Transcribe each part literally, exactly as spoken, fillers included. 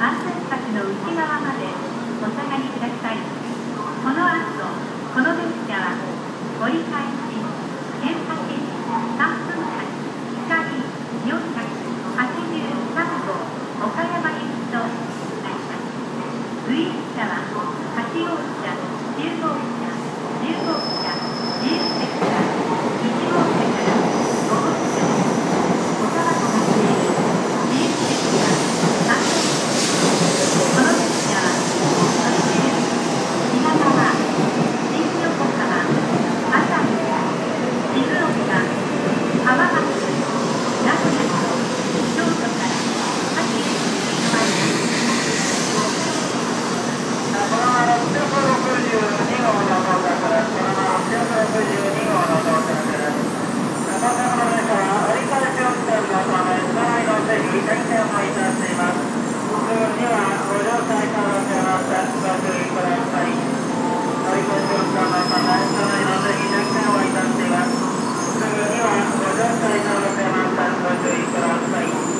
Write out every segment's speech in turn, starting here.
改札の内側までお下がりください。この後、この電車は折り返しじゅうはちじさんぷん発光よんひゃくはちじゅうさんごう岡山行きとなります。上車ははちごうしゃ、じゅうごうしゃ、じゅうごうしゃ、自由席からいちごうしゃからごごうしゃです。おかわりがしている自由席はさんごうしゃです。この電車はそれぞれ品川、新横浜、熱海、静岡、浜松、名古屋と京都から各駅に停まります。このままろっぴゃくろくじゅうにごうの到着です。このままろっぴゃくろくじゅうにごうの到着です。到着の電車は折り返し運転のため車内の整理点検をいたしています。すぐにはご乗車いただけません。ご注意ください。折り返し運転のため車内の整理点検をいたしています。すぐにはご乗車いただけません。ご注意ください。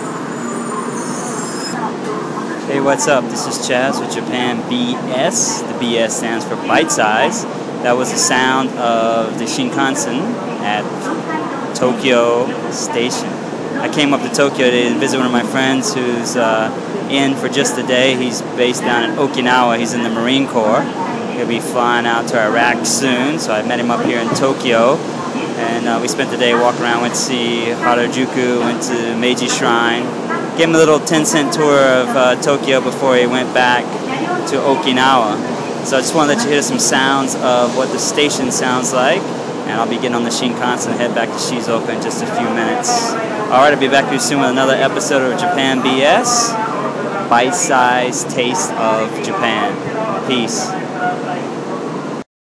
Hey, what's up? This is Chaz with Japan B S. The B S stands for Bite Size. That was the sound of the Shinkansen at Tokyo Station. I came up to Tokyo to visit one of my friends who's uh, in for just a day. He's based down in Okinawa. He's in the Marine Corps. He'll be flying out to Iraq soon, so I met him up here in Tokyo. And uh, we spent the day walking around, went to see Harajuku, went to Meiji Shrine. Gave him a little ten cent tour of uh, Tokyo before he went back to Okinawa. So I just want to let you hear some sounds of what the station sounds like. And I'll be getting on the Shinkansen and head back to Shizuoka in just a few minutes. Alright, I'll be back here soon with another episode of Japan B S. Bite-sized taste of Japan. Peace.